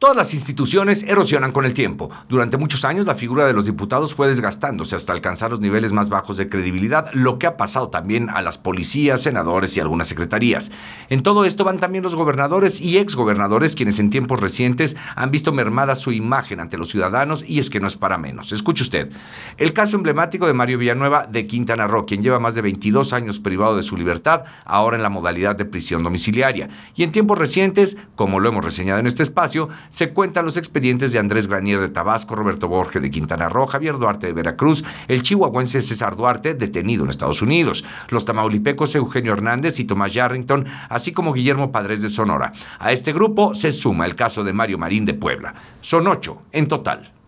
Todas las instituciones erosionan con el tiempo. Durante muchos años la figura de los diputados fue desgastándose hasta alcanzar los niveles más bajos de credibilidad, lo que ha pasado también a las policías, senadores y algunas secretarías. En todo esto van también los gobernadores y exgobernadores, quienes en tiempos recientes han visto mermada su imagen ante los ciudadanos, y es que no es para menos. Escuche usted. El caso emblemático de Mario Villanueva de Quintana Roo, quien lleva más de 22 años privado de su libertad, ahora en la modalidad de prisión domiciliaria. Y en tiempos recientes, como lo hemos reseñado en este espacio, se cuentan los expedientes de Andrés Granier de Tabasco, Roberto Borge de Quintana Roo, Javier Duarte de Veracruz, el chihuahuense César Duarte, detenido en Estados Unidos, los tamaulipecos Eugenio Hernández y Tomás Yarrington, así como Guillermo Padres de Sonora. A este grupo se suma el caso de Mario Marín de Puebla. Son 8 en total.